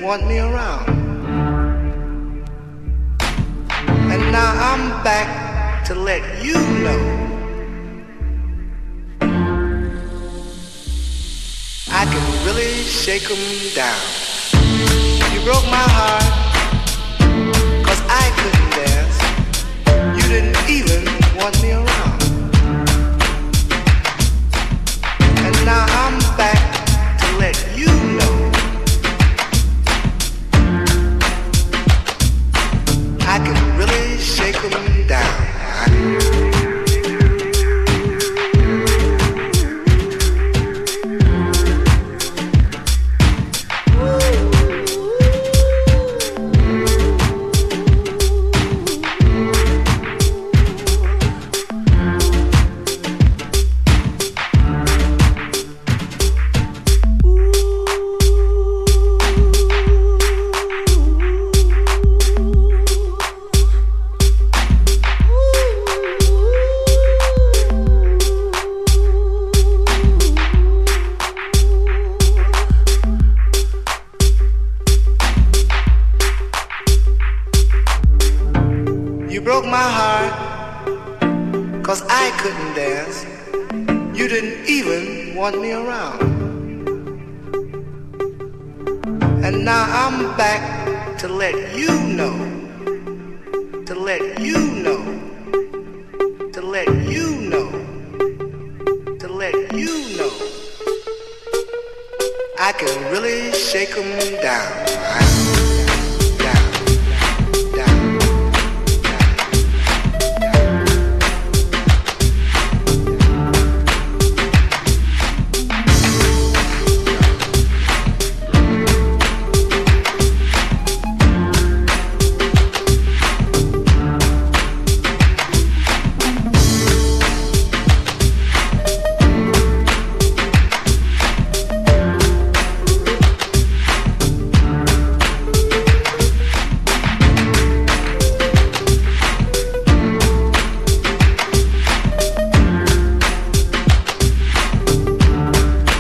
want me around. And now I'm back to let you know I can really shake 'em down. You broke my heart 'cause I couldn't dance. You didn't even want me around. And now I'm back to let you know I can really shake 'em down. You broke my heart 'cause I couldn't dance. You didn't even want me around. And now I'm back to let you know, to let you know, to let you know, to let you know I can really shake 'em down.